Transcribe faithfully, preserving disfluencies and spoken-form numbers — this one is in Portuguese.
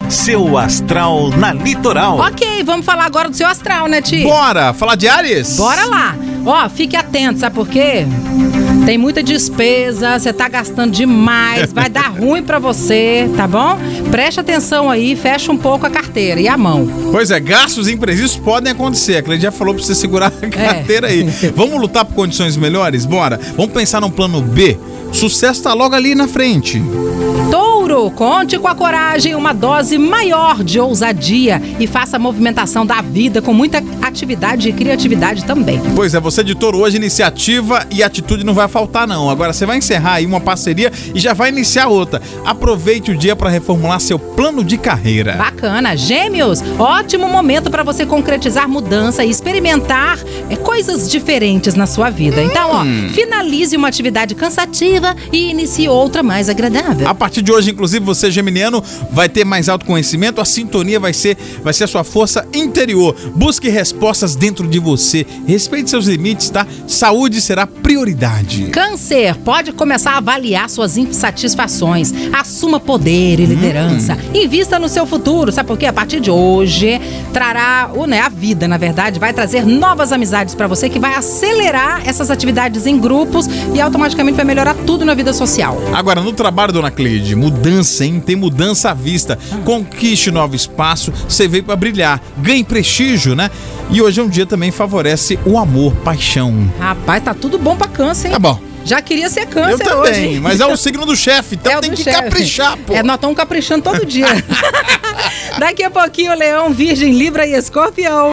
Seu astral na Litoral. Ok, vamos falar agora do seu astral, né, Ti? Bora! Falar de Áries? Bora lá. Ó, fique atento, sabe por quê? Tem muita despesa, você tá gastando demais, vai dar ruim pra você, tá bom? Preste atenção aí, fecha um pouco a carteira e a mão. Pois é, gastos imprevistos podem acontecer. A Cleide já falou pra você segurar a carteira é. aí. Vamos lutar por condições melhores? Bora! Vamos pensar num plano B? Sucesso tá logo ali na frente. Touro, conte com a coragem, uma dose maior de ousadia e faça a movimentação da vida com muita atividade e criatividade também. Pois é, você de Touro hoje, iniciativa e atitude não vai faltar não. Agora você vai encerrar aí uma parceria e já vai iniciar outra. Aproveite o dia para reformular seu plano de carreira. Bacana. Gêmeos, ótimo momento para você concretizar mudança e experimentar é, coisas diferentes na sua vida. Então, hum. ó, finalize uma atividade cansativa e inicie outra mais agradável. A partir de hoje, inclusive, você, geminiano, vai ter mais autoconhecimento, a sintonia vai ser, vai ser a sua força interior. Busque respostas dentro de você. Respeite seus limites, tá? Saúde será prioridade. Câncer, pode começar a avaliar suas insatisfações. Assuma poder e liderança. Hum. Invista no seu futuro, sabe por quê? A partir de hoje, trará, o, né, a vida, na verdade, vai trazer novas amizades pra você que vai acelerar essas atividades em grupos e automaticamente vai melhorar tudo na vida social. Agora, no trabalho, dona Cleide, mudança, hein? Tem mudança à vista. Conquiste novo espaço, você veio pra brilhar. Ganhe prestígio, né? E hoje é um dia também favorece o amor, paixão. Rapaz, tá tudo bom pra câncer, hein? Tá bom. Já queria ser câncer hoje. Eu também, hoje. mas é o signo do chefe, então é tem que chefe. caprichar, pô. É, nós estamos caprichando todo dia. Daqui a pouquinho, Leão, Virgem, Libra e Escorpião.